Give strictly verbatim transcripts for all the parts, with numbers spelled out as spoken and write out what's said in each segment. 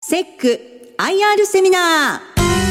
セック アイアール セミナー。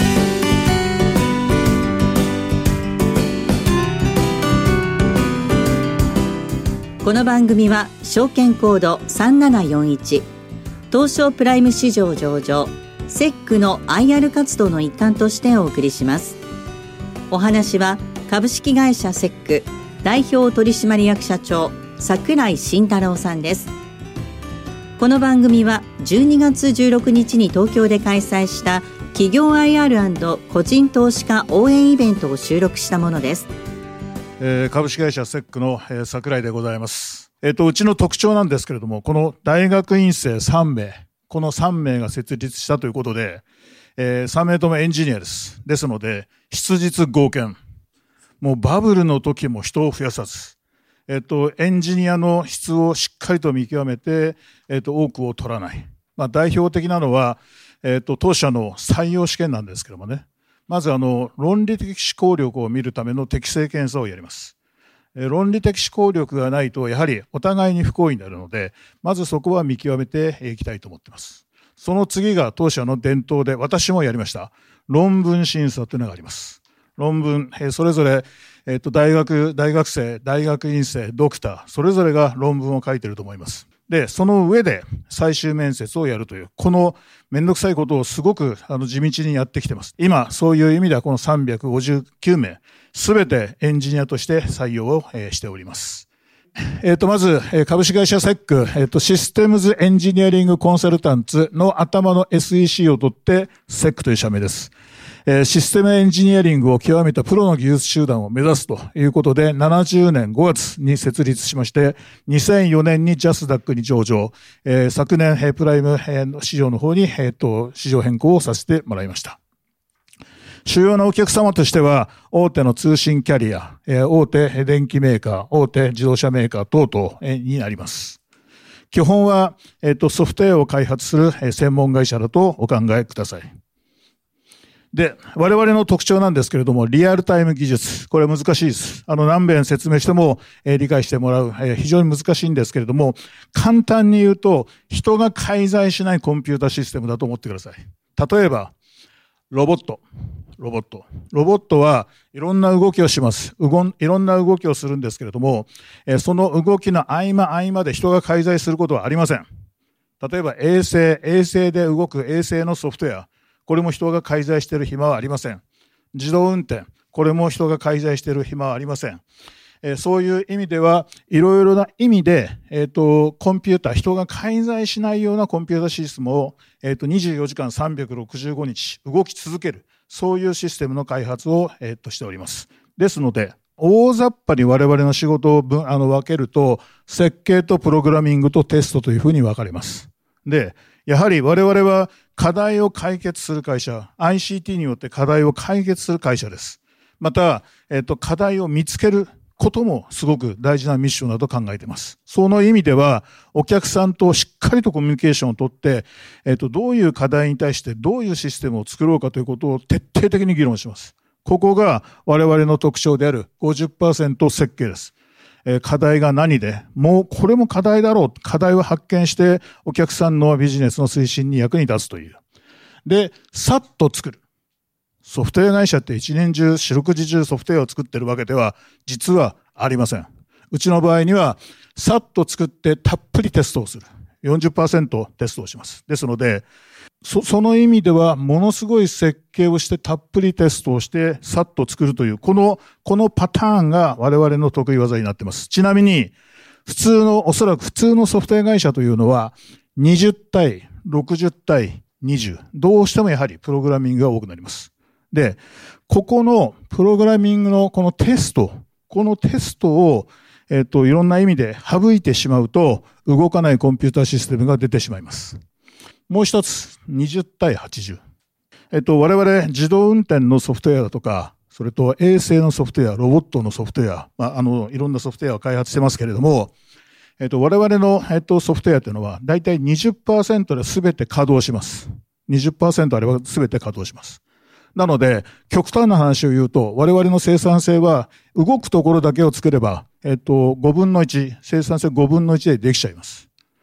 この番組は証券コードさんななよんいち東証プライム市場上場セックの アイアール 活動の一環としてお送りします。お話は株式会社セック代表取締役社長櫻井慎太郎さんです。この番組はじゅうにがつじゅうろくにちに東京で開催した企業 アイアール& 個人投資家応援イベントを収録したものです。 えー、株式会社セックの、えー、櫻井でございます。えっと、うちの特徴なんですけれども、この大学院生さんめい、このさんめいが設立したということで、えー、さんめいともエンジニアです。ですので、質実剛健。もうバブルの時も人を増やさず、えっと、エンジニアの質をしっかりと見極めて、えっと、多くを取らない。まあ、代表的なのは、えっと、当社の採用試験なんですけどもね。まずあの論理的思考力を見るための適性検査をやります。論理的思考力がないとやはりお互いに不幸になるので、まずそこは見極めていきたいと思っています。その次が当社の伝統で私もやりました論文審査というのがあります。論文それぞれ、えっと、大学大学生大学院生ドクターそれぞれが論文を書いていると思います。で、その上で最終面接をやるという、このめんどくさいことをすごくあの地道にやってきています。今、そういう意味ではこのさんびゃくごじゅうきゅうめい、すべてエンジニアとして採用を、えー、しております。えっと、まず、株式会社セック、えっと、システムズエンジニアリングコンサルタンツの頭の エスイーシー を取って、セックという社名です。システムエンジニアリングを極めたプロの技術集団を目指すということで、ななじゅうねんごがつに設立しまして、にせんよねんにジャスダックに上場、えー、昨年プライム市場の方に、えー、と市場変更をさせてもらいました。主要なお客様としては、大手の通信キャリア、えー、大手電機メーカー、大手自動車メーカー等々、えー、になります。基本は、えー、とソフトウェアを開発する、えー、専門会社だとお考えください。で、我々の特徴なんですけれども、リアルタイム技術。これ難しいです。あの、何遍説明しても、えー、理解してもらう、えー、非常に難しいんですけれども、簡単に言うと、人が介在しないコンピュータシステムだと思ってください。例えば、ロボット。ロボット。ロボットはいろんな動きをします。うごん、いろんな動きをするんですけれども、えー、その動きの合間合間で人が介在することはありません。例えば、衛星、衛星で動く衛星のソフトウェア。これも人が介在している暇はありません。自動運転、これも人が介在している暇はありません。えー、そういう意味では、いろいろな意味で、えっと、コンピューター、人が介在しないようなコンピューターシステムを、えっと、にじゅうよじかんさんびゃくろくじゅうごにち動き続ける、そういうシステムの開発を、えっと、しております。ですので、大雑把に我々の仕事を分あの分けると、設計とプログラミングとテストというふうに分かれます。で、やはり我々は課題を解決する会社、アイシーティー によって課題を解決する会社です。また、えっと、課題を見つけることもすごく大事なミッションだと考えています。その意味では、お客さんとしっかりとコミュニケーションをとって、えっと、どういう課題に対してどういうシステムを作ろうかということを徹底的に議論します。ここが我々の特徴である ごじゅっパーセント 設計です。課題が何で、もうこれも課題だろう。課題を発見してお客さんのビジネスの推進に役に立つという。で、さっと作る。ソフトウェア会社って一年中、四六時中ソフトウェアを作ってるわけでは実はありません。うちの場合には、さっと作ってたっぷりテストをする。よんじゅっパーセント テストをします。ですので、そ, その意味では、ものすごい設計をして、たっぷりテストをして、さっと作るという、この、このパターンが我々の得意技になっています。ちなみに、普通の、おそらく普通のソフトウェア会社というのは、にじゅうたい、ろくじゅうたい、にじゅう。どうしてもやはりプログラミングが多くなります。で、ここのプログラミングのこのテスト、このテストを、えっと、いろんな意味で省いてしまうと、動かないコンピューターシステムが出てしまいます。もう一つ、にじゅうたいはちじゅう。えっと、我々、自動運転のソフトウェアだとか、それと衛星のソフトウェア、ロボットのソフトウェア、まあ、あの、いろんなソフトウェアを開発してますけれども、えっと、我々の、えっと、ソフトウェアというのは、だいたい にじゅっパーセント で全て稼働します。にじゅっパーセント あれば全て稼働します。なので、極端な話を言うと、我々の生産性は、動くところだけを作れば、えっと、ごぶんのいち、生産性ごぶんのいちでできちゃいます。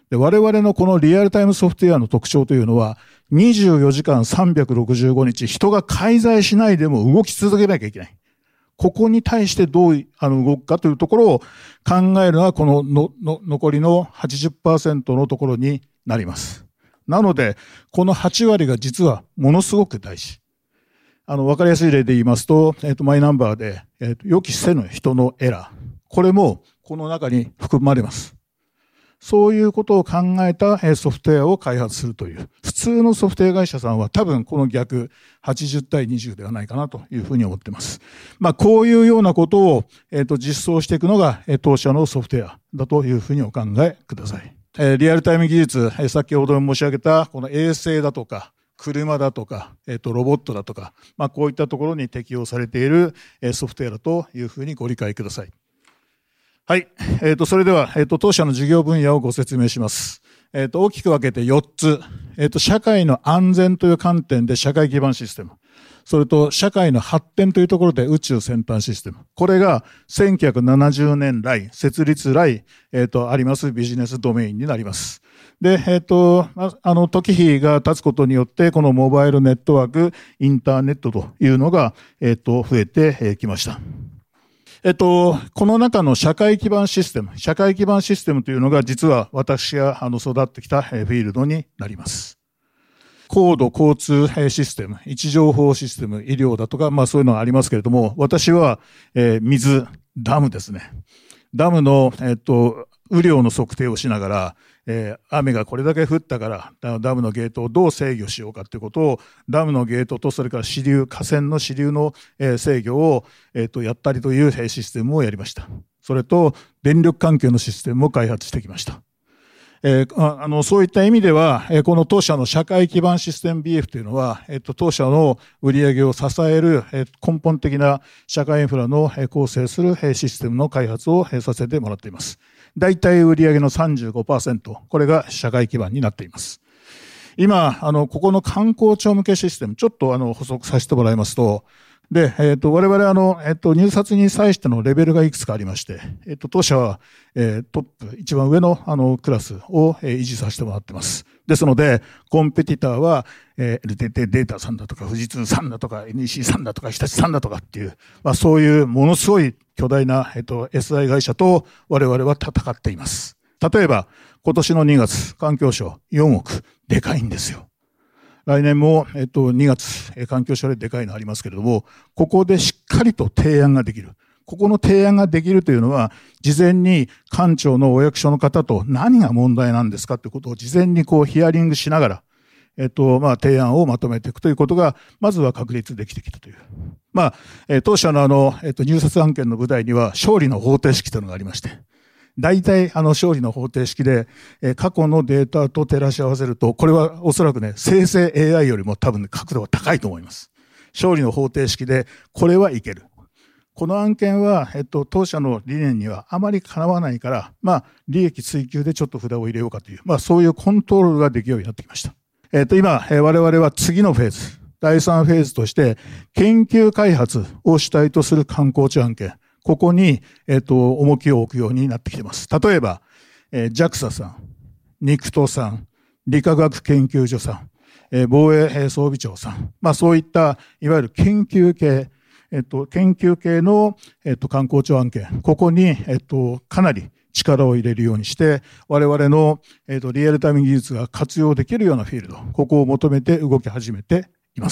で、我々のこのリアルタイムソフトウェアの特徴というのは、にじゅうよじかんさんびゃくろくじゅうごにち人が介在しないでも動き続けなきゃいけない。ここに対してどうあの動くかというところを考えるのはこののの残りの はちじゅっパーセント のところになります。なので、このはちわりが実はものすごく大事。あの、わかりやすい例で言いますと、えっと、マイナンバーで、えっと、予期せぬ人のエラー。これもこの中に含まれます。そういうことを考えたソフトウェアを開発するという。普通のソフトウェア会社さんは多分この逆はちじゅうたいにじゅうではないかなというふうに思っています。まあこういうようなことを、えー、と実装していくのが当社のソフトウェアだというふうにお考えください。えー、リアルタイム技術、えー、先ほど申し上げたこの衛星だとか車だとか、えー、とロボットだとか、まあこういったところに適用されているソフトウェアだというふうにご理解ください。はい。えっ、ー、と、それでは、えっ、ー、と、当社の事業分野をご説明します。えっ、ー、と、大きく分けてよっつ。えっ、と、社会の安全という観点で社会基盤システム。それと、社会の発展というところで宇宙先端システム。これがせんきゅうひゃくななじゅうねん来、設立来、えっ、と、ありますビジネスドメインになります。で、えっ、と、あの、時日が経つことによって、このモバイルネットワーク、インターネットというのが、えっ、と、増えてきました。えっと、この中の社会基盤システム、社会基盤システムというのが実は私があの育ってきたフィールドになります。高度交通システム、位置情報システム、医療だとか、まあそういうのがありますけれども、私は、えー、水、ダムですね。ダムの、えっと、雨量の測定をしながら、えー、雨がこれだけ降ったからダムのゲートをどう制御しようかということをダムのゲートとそれから支流河川の支流の、えー、制御を、えー、とやったりというシステムをやりました。それと電力関係のシステムを開発してきました。えー、あ, あのそういった意味では、えー、この当社の社会基盤システム ビーエフ というのは、えー、と当社の売上を支える、えー、根本的な社会インフラの、えー、構成する、えー、システムの開発を、えー、させてもらっています。大体売上の さんじゅうごパーセント、これが社会基盤になっています。今、あの、ここの観光庁向けシステム、ちょっとあの、補足させてもらいますと、で、えっと、我々あの、えっと、入札に際してのレベルがいくつかありまして、えっと、当社は、えー、トップ、一番上のあの、クラスを、えー、維持させてもらってます。ですので、コンペティターは、えー、エルティーティー データさんだとか、富士通さんだとか、エヌイーシー さんだとか、日立さんだとかっていう、まあそういうものすごい巨大な、えっと、エスアイ 会社と我々は戦っています。例えば、今年のにがつ、環境省よんおく、でかいんですよ。来年も、えっと、にがつ、環境省ででかいのありますけれども、ここでしっかりと提案ができる。ここの提案ができるというのは、事前に官庁のお役所の方と何が問題なんですかということを事前にこうヒアリングしながら、えっと、まあ、提案をまとめていくということが、まずは確立できてきたという。まあ、え当社のあの、えっと、入札案件の舞台には、勝利の方程式というのがありまして、大体あの勝利の方程式で、えー、過去のデータと照らし合わせると、これはおそらくね、生成 エーアイ よりも多分ね、角度は高いと思います。勝利の方程式で、これはいける。この案件は、えっと、当社の理念にはあまりかなわないから、まあ、利益追求でちょっと札を入れようかという、まあ、そういうコントロールができるようになってきました。えっと、今、えー、我々は次のフェーズ、だいさんフェーズとして、研究開発を主体とする観光地案件、ここに、えっと、重きを置くようになってきています。例えば、えー、ジャクサ さん、ニクトさん、理化学研究所さん、えー、防衛装備庁さん、まあそういった、いわゆる研究系、えっと、研究系の、えっと、観光庁案件、ここに、えっと、かなり力を入れるようにして、我々の、えっと、リアルタイム技術が活用できるようなフィールド、ここを求めて動き始めています。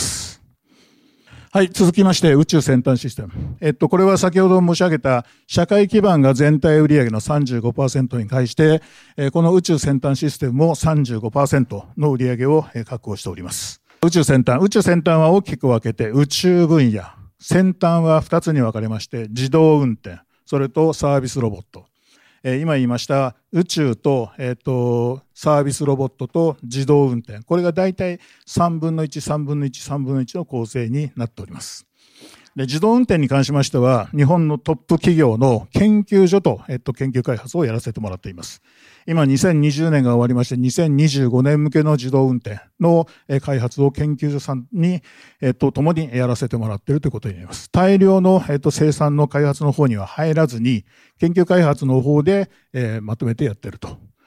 はい、続きまして、宇宙先端システム。えっと、これは先ほど申し上げた、社会基盤が全体売上の さんじゅうごパーセント に対して、この宇宙先端システムも さんじゅうごパーセント の売上を確保しております。宇宙先端、宇宙先端は大きく分けて、宇宙分野。先端はふたつに分かれまして、自動運転、それとサービスロボット。今言いました宇宙と、えっと、サービスロボットと自動運転。これが大体さんぶんのいち、さんぶんのいち、さんぶんのいちの構成になっております。で、自動運転に関しましては、日本のトップ企業の研究所と、えっと、研究開発をやらせてもらっています。今、にせんにじゅうねんが終わりまして、にせんにじゅうごねん向けの自動運転の開発を研究所さんに、えっと、共にやらせてもらっているということになります。大量の、えっと、生産の開発の方には入らずに、研究開発の方で、えー、まとめてやっていると。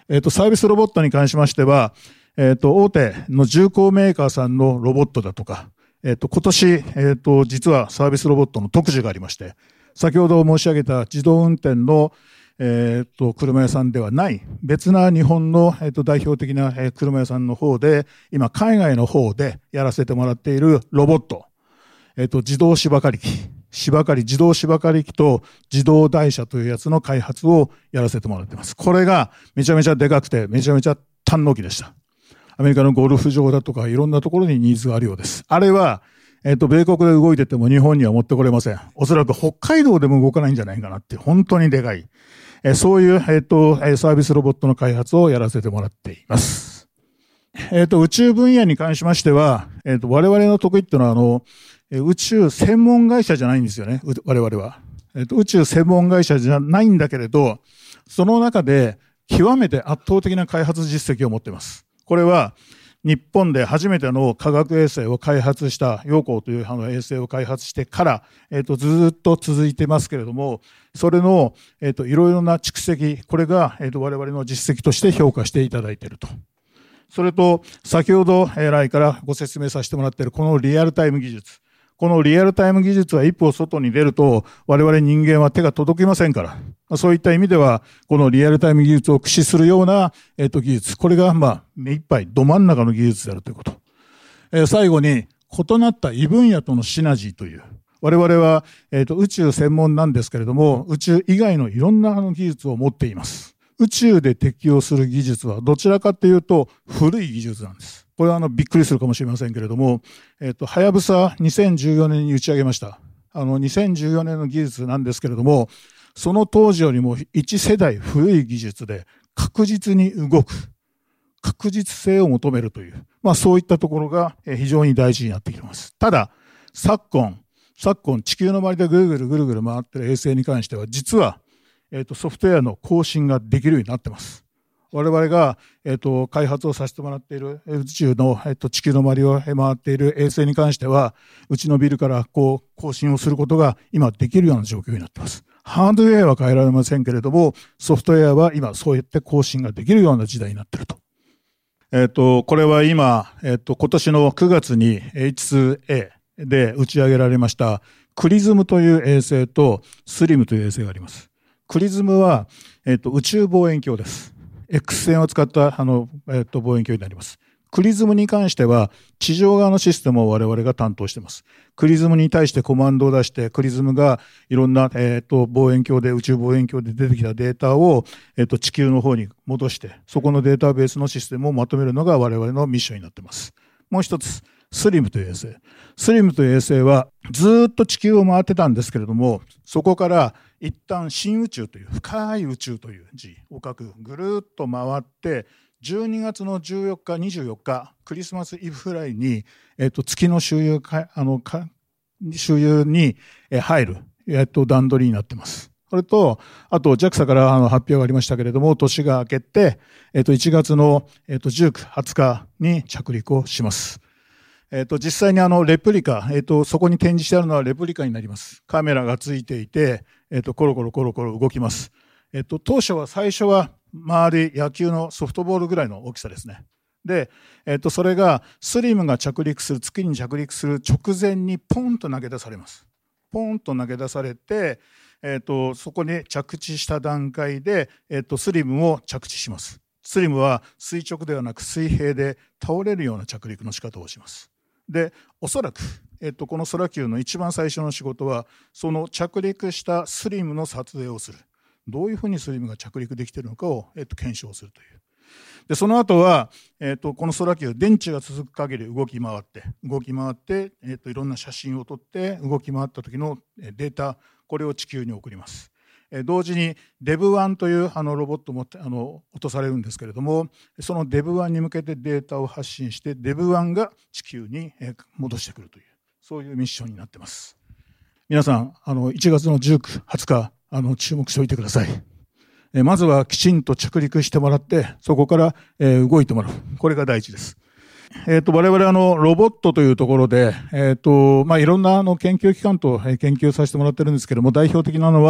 えっと、サービスロボットに関しましては、えっと、大手の重工メーカーさんのロボットだとか、えっと、今年、えっと、実はサービスロボットの特需がありまして、先ほど申し上げた自動運転の、えっと、車屋さんではない、別な日本の、えっと、代表的な車屋さんの方で、今、海外の方でやらせてもらっているロボット、えっと、自動芝刈り機、芝刈り、自動芝刈り機と自動台車というやつの開発をやらせてもらっています。これがめちゃめちゃでかくて、めちゃめちゃ堪能機でした。アメリカのゴルフ場だとかいろんなところにニーズがあるようです。あれは、えっと、米国で動いてても日本には持ってこれません。おそらく北海道でも動かないんじゃないかなって、本当にでかい。えそういう、えっと、サービスロボットの開発をやらせてもらっています。えっと、宇宙分野に関しましては、えっと、我々の得意っていうのは、あの、宇宙専門会社じゃないんですよね、我々は。えっと、宇宙専門会社じゃないんだけれど、その中で極めて圧倒的な開発実績を持っています。これは日本で初めての科学衛星を開発した陽光というあの衛星を開発してから、えっと、ずっと続いてますけれども、それの、えっと、いろいろな蓄積、これが、えっと、我々の実績として評価していただいていると。それと、先ほど来からご説明させてもらっているこのリアルタイム技術。このリアルタイム技術は一歩外に出ると、我々人間は手が届きませんから。そういった意味では、このリアルタイム技術を駆使するような、えっと、技術。これが、まあ、目いっぱい、ど真ん中の技術であるということ。えー、最後に、異なった異分野とのシナジーという。我々は、えっと、宇宙専門なんですけれども、宇宙以外のいろんな技術を持っています。宇宙で適用する技術は、どちらかというと、古い技術なんです。これはあのびっくりするかもしれませんけれども、えっと、はやぶさにせんじゅうよねんに打ち上げました。あの、にせんじゅうよねんの技術なんですけれども、その当時よりも一世代古い技術で確実に動く、確実性を求めるという、まあそういったところが非常に大事になってきています。ただ、昨今、昨今地球の周りでぐるぐるぐるぐる回っている衛星に関しては、実は、えっと、ソフトウェアの更新ができるようになっています。我々が、えっと、開発をさせてもらっている宇宙の、えっと、地球の周りを回っている衛星に関しては、うちのビルからこう更新をすることが今できるような状況になっています。ハードウェアは変えられませんけれども、ソフトウェアは今そうやって更新ができるような時代になっていると。えっと、これは今、えっと、今年のくがつに エイチツーエー で打ち上げられましたクリズムという衛星とスリムという衛星があります。クリズムは、えっと、宇宙望遠鏡です。X 線を使ったあの、えっと、望遠鏡になります。クリズムに関しては、地上側のシステムを我々が担当しています。クリズムに対してコマンドを出して、クリズムがいろんな、えっと、望遠鏡で、宇宙望遠鏡で出てきたデータを、えっと、地球の方に戻して、そこのデータベースのシステムをまとめるのが我々のミッションになっています。もう一つ、スリムという衛星。スリムという衛星は、ずっと地球を回ってたんですけれども、そこから一旦深宇宙という、深い宇宙という字を書く、ぐるっと回って、じゅうにがつのじゅうよっか、にじゅうよっか、クリスマスイブフライに、えっと、月の周遊か、あの、か、周遊に入る、えっと、段取りになっています。それと、あと、ジャクサ からあの発表がありましたけれども、年が明けて、えっと、いちがつの、えっと、じゅうく、はつかに着陸をします。えっと、実際にあの、レプリカ、えっと、そこに展示してあるのはレプリカになります。カメラがついていて、えっと、コロコロコロコロ動きます。えっと、当初は、最初は、周り野球のソフトボールぐらいの大きさですね。で、えっと、それが、スリムが着陸する、月に着陸する直前にポンと投げ出されます。ポンと投げ出されて、えっと、そこに着地した段階で、えっと、スリムを着地します。スリムは垂直ではなく水平で倒れるような着陸の仕方をします。で、おそらく、えっと、このソラキューの一番最初の仕事は、その着陸したスリムの撮影をする。どういうふうにスリムが着陸できているのかを、えっと、検証するという。で、その後は、えっと、このソラキュー、電池が続く限り動き回って、動き回って、えっと、いろんな写真を撮って、動き回った時のデータ、これを地球に送ります。同時に デブワン というあのロボットもあの落とされるんですけれども、その デブワン に向けてデータを発信して デブワン が地球に戻してくるという、そういうミッションになっています。皆さん、あのいちがつのじゅうく、はつかあの注目しておいてください。えまずはきちんと着陸してもらって、そこから、えー、動いてもらう、これが第一です。えっと、我々あの、ロボットというところで、えっと、まあ、いろんなあの、研究機関と研究させてもらってるんですけども、代表的なのは、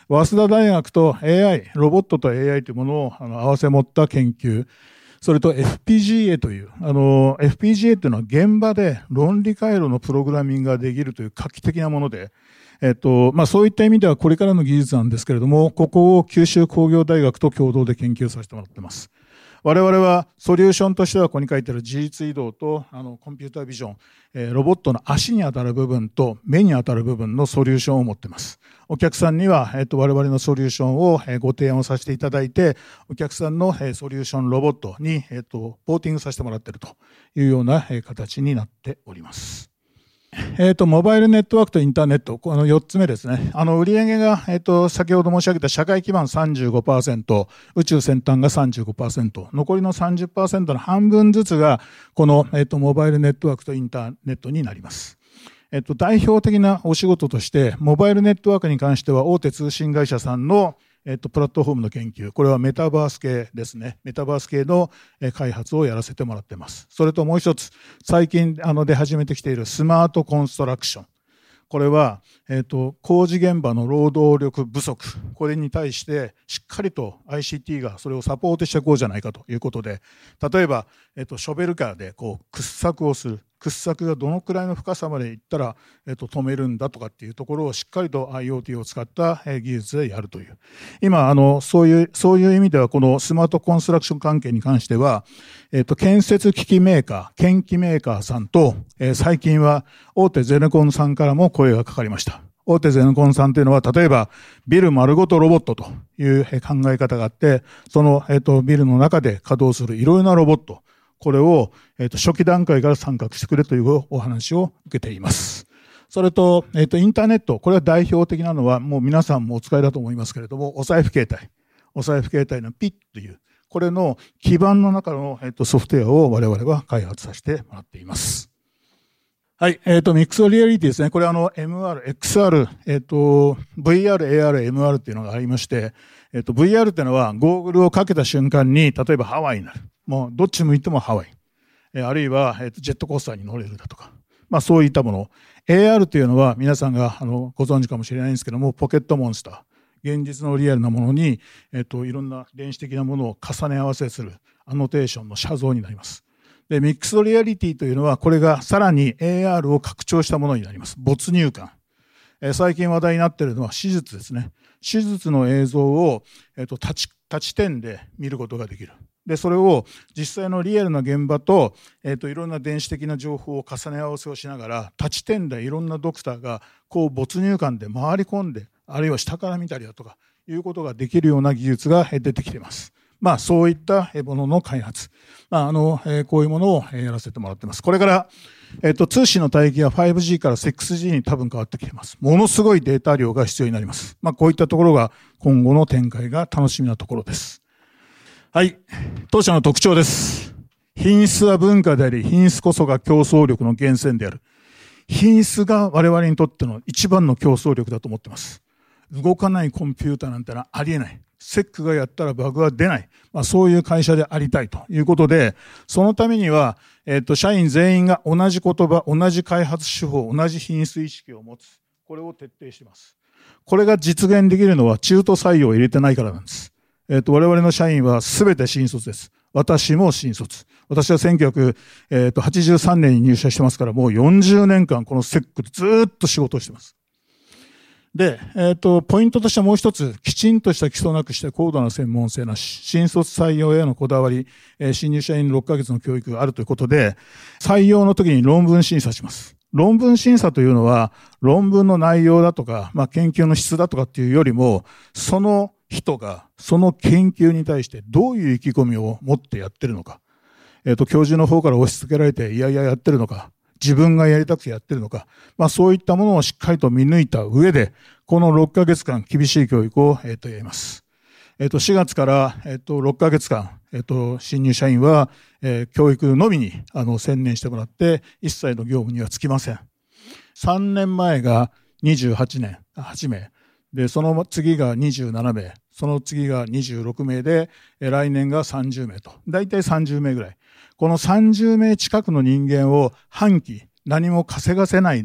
早稲田大学と エーアイ、ロボットと エーアイ というものをあの合わせ持った研究、それと エフピージーエー という、あの、エフピージーエー というのは現場で論理回路のプログラミングができるという画期的なもので、えっと、まあ、そういった意味ではこれからの技術なんですけれども、ここを九州工業大学と共同で研究させてもらっています。我々はソリューションとしてはここに書いてある自律移動とあのコンピュータービジョン、えー、ロボットの足に当たる部分と目に当たる部分のソリューションを持っています。お客さんには、えー、と我々のソリューションを、えー、ご提案をさせていただいて、お客さんの、えー、ソリューションロボットに、えー、とポーティングさせてもらっているというような、えー、形になっております。えっと、モバイルネットワークとインターネット、このよっつめですね。あの、売上が、えっと、先ほど申し上げた社会基盤 さんじゅうごパーセント、宇宙先端が さんじゅうごパーセント、残りの さんじゅっパーセント の半分ずつが、この、えっと、モバイルネットワークとインターネットになります。えっと、代表的なお仕事として、モバイルネットワークに関しては大手通信会社さんのえっと、プラットフォームの研究。これはメタバース系ですね。メタバース系の開発をやらせてもらっています。それともう一つ、最近あの出始めてきているスマートコンストラクション。これは、えっと、工事現場の労働力不足。これに対してしっかりと アイシーティー がそれをサポートしていこうじゃないかということで、例えば、えっと、ショベルカーでこう掘削をする。掘削がどのくらいの深さまでいったら、えっと、止めるんだとかっていうところをしっかりと IoT を使った技術でやるという。今、あの、そういう、そういう意味ではこのスマートコンストラクション関係に関しては、えっと、建設機器メーカー、建機メーカーさんと、えー、最近は大手ゼネコンさんからも声がかかりました。大手ゼネコンさんというのは、例えば、ビル丸ごとロボットという考え方があって、その、えっと、ビルの中で稼働するいろいろなロボット、これを、えっと、初期段階から参画してくれというお話を受けています。それと、えっと、インターネット、これは代表的なのは、もう皆さんもお使いだと思いますけれども、お財布携帯。お財布携帯のピッという、これの基盤の中の、えっと、ソフトウェアを我々は開発させてもらっています。はい、えっと、ミックスリアリティですね。これはあの、エムアール、エックスアール、えっと、ブイアール、エーアール、エムアール っていうのがありまして、えっと、ブイアール っていうのは、ゴーグルをかけた瞬間に、例えばハワイになる。もう、どっち向いてもハワイ。えあるいは、えっと、ジェットコースターに乗れるだとか。まあ、そういったもの。エーアール というのは、皆さんが、あの、ご存知かもしれないんですけども、ポケットモンスター。現実のリアルなものに、えっと、いろんな電子的なものを重ね合わせする、アノテーションの写像になります。で、ミックスドリアリティというのは、これがさらに エーアール を拡張したものになります。没入感。えー、最近話題になっているのは手術ですね。手術の映像を、えっと、立ち、立ち点で見ることができる。で、それを実際のリアルな現場と、えっと、いろんな電子的な情報を重ね合わせをしながら、立ち点でいろんなドクターが、こう、没入感で回り込んで、あるいは下から見たりだとか、いうことができるような技術が出てきています。まあ、そういったものの開発。まあ、あの、こういうものをやらせてもらっています。これから、えっと、通信の帯域が ファイブジー から シックスジー に多分変わってきています。ものすごいデータ量が必要になります。まあ、こういったところが今後の展開が楽しみなところです。はい。当社の特徴です。品質は文化であり、品質こそが競争力の源泉である。品質が我々にとっての一番の競争力だと思っています。動かないコンピューターなんてのはありえない。セックがやったらバグは出ない。まあ、そういう会社でありたいということで、そのためには、えっと、社員全員が同じ言葉、同じ開発手法、同じ品質意識を持つ。これを徹底しています。これが実現できるのは中途採用を入れてないからなんです。えっと、我々の社員はすべて新卒です。私も新卒。私はせんきゅうひゃくはちじゅうさんねんに入社してますから、もうよんじゅうねんかんこのセックでずーっと仕事をしています。で、えっと、ポイントとしてもう一つ、きちんとした基礎なくして高度な専門性なし、新卒採用へのこだわり、えー、新入社員ろっかげつの教育があるということで、採用の時に論文審査します。論文審査というのは、論文の内容だとか、まあ、研究の質だとかっていうよりも、その人が、その研究に対してどういう意気込みを持ってやってるのか。えっと、教授の方から押し付けられて、いやいややってるのか。自分がやりたくてやってるのか。まあそういったものをしっかりと見抜いた上で、このろっかげつかん厳しい教育を、えっと、やります。えっと、しがつから、えっと、ろっかげつかん、えっと、新入社員は、えー、教育のみに、あの、専念してもらって、一切の業務にはつきません。さんねんまえがにじゅうはちねん、はちめい。で、その次がにじゅうななめい。その次がにじゅうろくめいで、えー、来年がさんじゅうめいと。だいたいさんじゅうめいぐらい。このさんじゅうめい近くの人間を半期、何も稼がせないで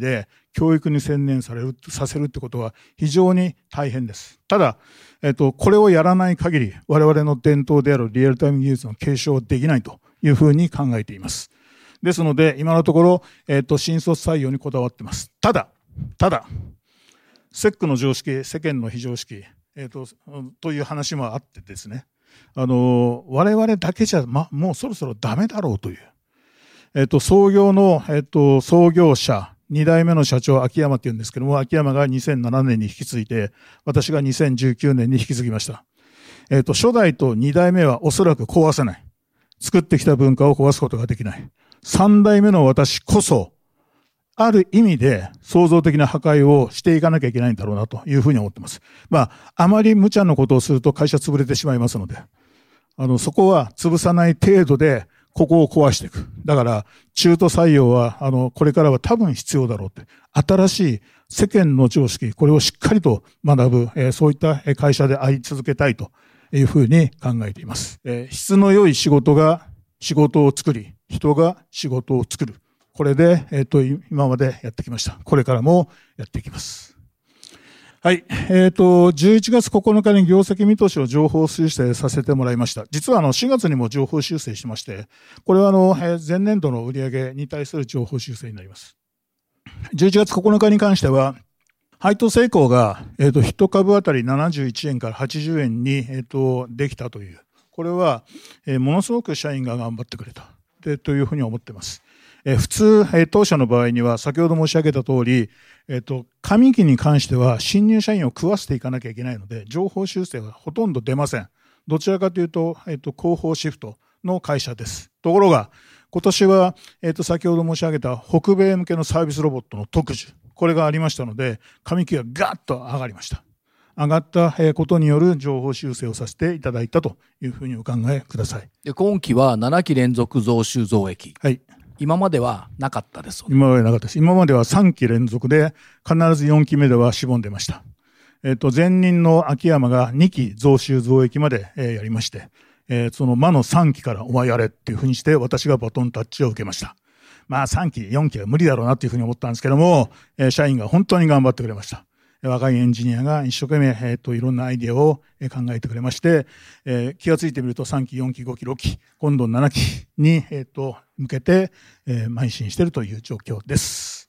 教育に専念される、させるってことは非常に大変です。ただ、えっと、これをやらない限り、我々の伝統であるリアルタイム技術の継承できないというふうに考えています。ですので、今のところ、えっと、新卒採用にこだわっています。ただ、ただ、セックの常識、世間の非常識、えっと、という話もあってですね、あの、我々だけじゃ、ま、もうそろそろダメだろうという、えっと、創業の、えっと、創業者、に代目の社長、秋山って言うんですけども、秋山がにせんななねんに引き継いで、私がにせんじゅうきゅうねんに引き継ぎました。えっと、初代とに代目はおそらく壊せない。作ってきた文化を壊すことができない。さん代目の私こそ、ある意味で創造的な破壊をしていかなきゃいけないんだろうなというふうに思っています。まあ、あまり無茶なことをすると会社潰れてしまいますので、あの、そこは潰さない程度で、ここを壊していく。だから、中途採用は、あの、これからは多分必要だろうって。新しい世間の常識、これをしっかりと学ぶ、えー、そういった会社であり続けたいというふうに考えています。えー、質の良い仕事が仕事を作り、人が仕事を作る。これで、えっと、今までやってきました。これからもやっていきます。はい。えっと、じゅういちがつここのかに業績見通しを情報修正させてもらいました。実はあの、しがつにも情報修正しまして、これはあの、前年度の売上に対する情報修正になります。じゅういちがつここのかに関しては、配当成功が、えっと、いち株あたりななじゅういちえんからはちじゅうえんに、えっと、できたという。これは、えー、ものすごく社員が頑張ってくれた。で、というふうに思っています。えー、普通、えー、当社の場合には、先ほど申し上げた通り、えっと、上期に関しては、新入社員を食わせていかなきゃいけないので、情報修正はほとんど出ません。どちらかというと、えっと、広報シフトの会社です。ところが、今年は、えっと、先ほど申し上げた北米向けのサービスロボットの特需、これがありましたので、上期がガッと上がりました。上がったことによる情報修正をさせていただいたというふうにお考えください。 で、今期はななき連続増収増益。 はい。 今まではなかったです。 今までなかったです。今まではさんき連続で、必ずよんきめではしぼんでました。えっと、前任の秋山がにき増収増益まで、えー、やりまして、えー、その魔のさんきからお前やれっていうふうにして、私がバトンタッチを受けました。まあさんき、よんきは無理だろうなっていうふうに思ったんですけども、えー、社員が本当に頑張ってくれました。若いエンジニアが一生懸命、えっと、いろんなアイディアを考えてくれまして、えー、気がついてみるとさんき、よんき、ごき、ろっき、今度ななきに、えっと、向けて、えー、邁進しているという状況です。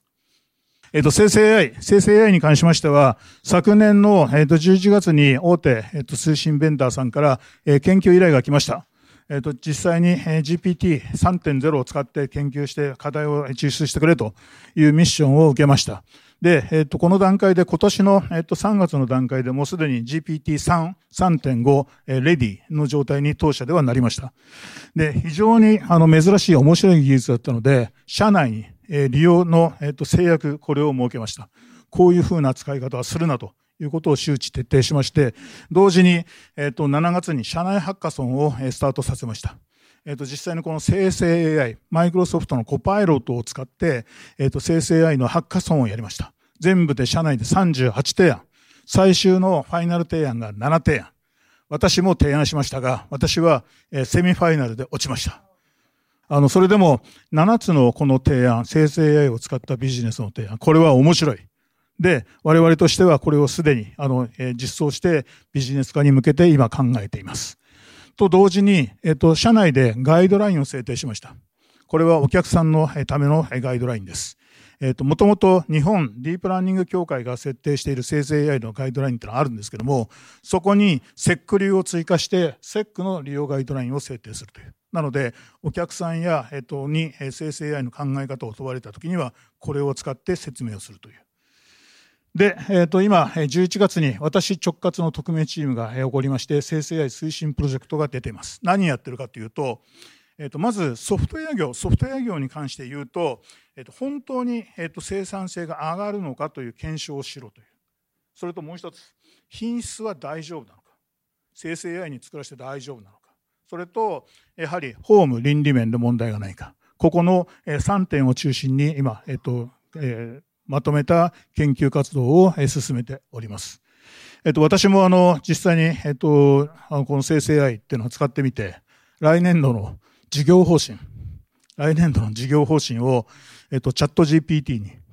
えっと、生成 エーアイ、生成 エーアイ に関しましては、昨年の、えっと、じゅういちがつに大手、えっと、通信ベンダーさんから、えー、研究依頼が来ました。えっと、実際に ジーピーティーさんてんゼロ を使って研究して課題を抽出してくれというミッションを受けました。で、えっと、この段階で今年の、えっと、さんがつの段階でもうすでに ジーピーティースリー、さんてんご、えー、レディの状態に当社ではなりました。で、非常にあの珍しい面白い技術だったので、社内に、えー、利用の、えっと、制約、これを設けました。こういうふうな使い方はするなということを周知徹底しまして、同時に、えっと、しちがつに社内ハッカソンをスタートさせました。えっと、実際にこの生成 エーアイ、マイクロソフトのコパイロットを使って、えっと、生成 エーアイ のハッカソンをやりました。全部で社内でさんじゅうはちていあん。最終のファイナル提案がななていあん。私も提案しましたが、私は、えー、セミファイナルで落ちました。あの、それでもななつのこの提案、生成 エーアイ を使ったビジネスの提案、これは面白い。で、我々としてはこれをすでに、あの、えー、実装してビジネス化に向けて今考えています。と同時に、えっと、社内でガイドラインを制定しました。これはお客さんのためのガイドラインです。えっと、もともと日本ディープラーニング協会が設定している生成 エーアイ のガイドラインってのがあるんですけども、そこに セック 流を追加して セック の利用ガイドラインを制定するという。なので、お客さんや、えっと、に生成 エーアイ の考え方を問われたときには、これを使って説明をするという。で、えっと、今、じゅういちがつに私直轄の特命チームが起こりまして、生成 エーアイ 推進プロジェクトが出ています。何やってるかというと、えっと、まずソフトウェア業、ソフトウェア業に関して言うと、えっと、本当に、えっと、生産性が上がるのかという検証をしろという。それともう一つ、品質は大丈夫なのか。生成 エーアイ に作らせて大丈夫なのか。それと、やはり法務倫理面で問題がないか。ここのさんてんを中心に今、えっと、えーまとめた研究活動を進めております。えっと、私もあの、実際に、えっと、この生成 エーアイ っていうのを使ってみて、来年度の事業方針、来年度の事業方針を、えっと、チャット ジーピーティー に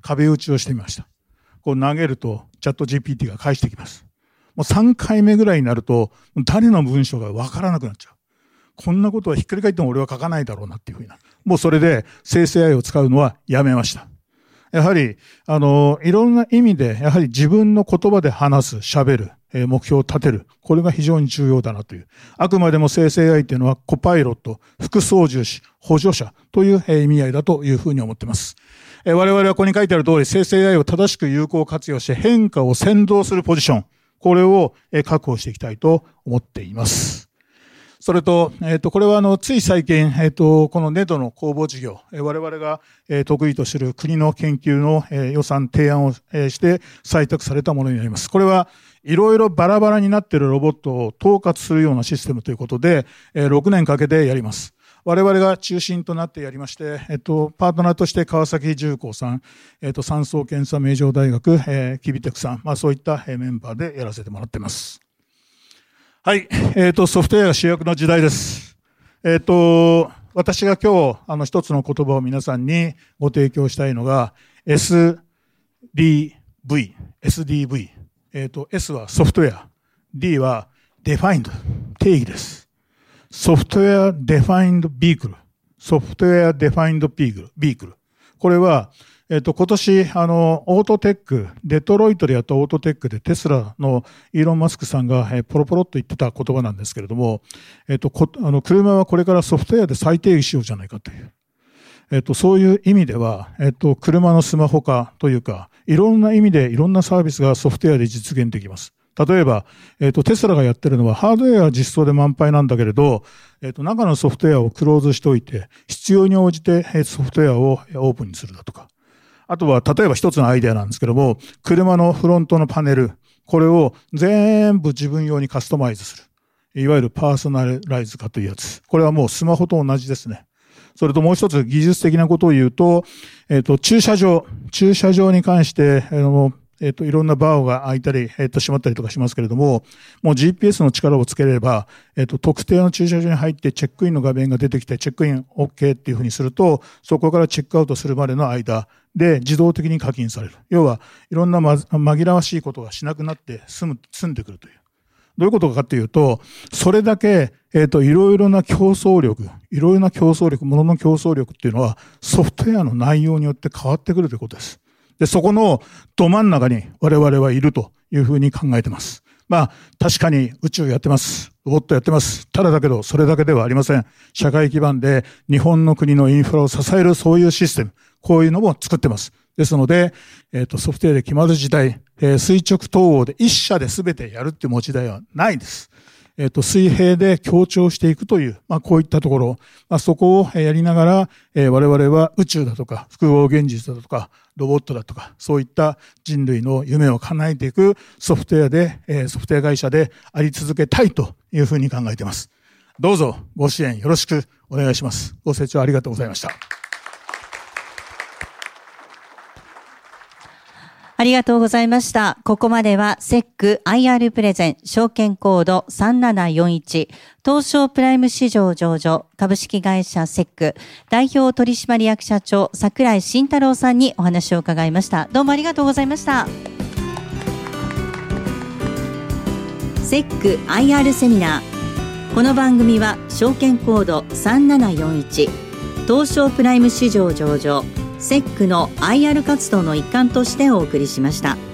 壁打ちをしてみました。こう投げるとチャット ジーピーティー が返してきます。もうさんかいめぐらいになると誰の文章がわからなくなっちゃう。こんなことはひっくり返っても俺は書かないだろうなっていうふうな。もうそれで生成 エーアイ を使うのはやめました。やはり、あの、いろんな意味で、やはり自分の言葉で話す、喋る、えー、目標を立てる。これが非常に重要だなという。あくまでも生成 エーアイ というのはコパイロット、副操縦士、補助者という、えー、意味合いだというふうに思っています。えー、我々はここに書いてある通り、生成 エーアイ を正しく有効活用して変化を先導するポジション。これを、えー、確保していきたいと思っています。それと、えっと、これはあの、つい最近、えっと、このネドの公募事業、我々が得意とする国の研究の予算提案をして採択されたものになります。これはいろいろバラバラになっているロボットを統括するようなシステムということで、ろくねんかけてやります。我々が中心となってやりまして、えっと、パートナーとして川崎重工さん、えっと、産総検査名城大学、えー、キビテクさん、まあそういったメンバーでやらせてもらっています。はい。えっと、ソフトウェアが主役の時代です。えっと、私が今日、あの、一つの言葉を皆さんにご提供したいのが、エスディーブイ、エスディーブイ。えっと、S はソフトウェア、D は defined、定義です。ソフトウェア defined vehicle、ソフトウェア defined vehicle。これは、えっと、今年、あの、オートテック、デトロイトでやったオートテックでテスラのイーロン・マスクさんが、えー、ポロポロっと言ってた言葉なんですけれども、えっと、こあの、車はこれからソフトウェアで再定義しようじゃないかという。えっと、そういう意味では、えっと、車のスマホ化というか、いろんな意味でいろんなサービスがソフトウェアで実現できます。例えば、えっと、テスラがやってるのはハードウェアは実装で満杯なんだけれど、えっと、中のソフトウェアをクローズしておいて、必要に応じてソフトウェアをオープンにするだとか。あとは、例えば一つのアイデアなんですけども、車のフロントのパネル、これを全部自分用にカスタマイズする。いわゆるパーソナライズ化というやつ。これはもうスマホと同じですね。それともう一つ技術的なことを言うと、えっと、駐車場。駐車場に関して、あの、えっと、いろんなバーが開いたり、えっと、閉まったりとかしますけれども、もう ジーピーエス の力をつければ、えっと、特定の駐車場に入ってチェックインの画面が出てきて、チェックイン OK っていうふうにすると、そこからチェックアウトするまでの間で自動的に課金される。要は、いろんな、ま、紛らわしいことがしなくなって済む、済んでくるという。どういうことかというと、それだけ、えっと、いろいろな競争力、いろいろな競争力、ものの競争力っていうのは、ソフトウェアの内容によって変わってくるということです。で、そこのど真ん中に我々はいるというふうに考えています。まあ、確かに宇宙やってます。ロボットやってます。ただだけど、それだけではありません。社会基盤で日本の国のインフラを支えるそういうシステム、こういうのも作ってます。ですので、えっと、ソフトウェアで決まる時代、えー、垂直統合で一社で全てやるっていう時代はないです。えっと、水平で強調していくという、まあ、こういったところ、まあ、そこをやりながら、えー、我々は宇宙だとか、複合現実だとか、ロボットだとか、そういった人類の夢を叶えていくソフトウェアで、えー、ソフトウェア会社であり続けたいというふうに考えています。どうぞご支援よろしくお願いします。ご清聴ありがとうございました。 ありがとうございました。ここまでは セック アイアール プレゼン証券コードさんななよんいち東証プライム市場上場株式会社 セック 代表取締役社長櫻井慎太郎さんにお話を伺いました。どうもありがとうございました。セック アイアール セミナー。この番組は証券コードさんななよんいち東証プライム市場上場セックの アイアール 活動の一環としてお送りしました。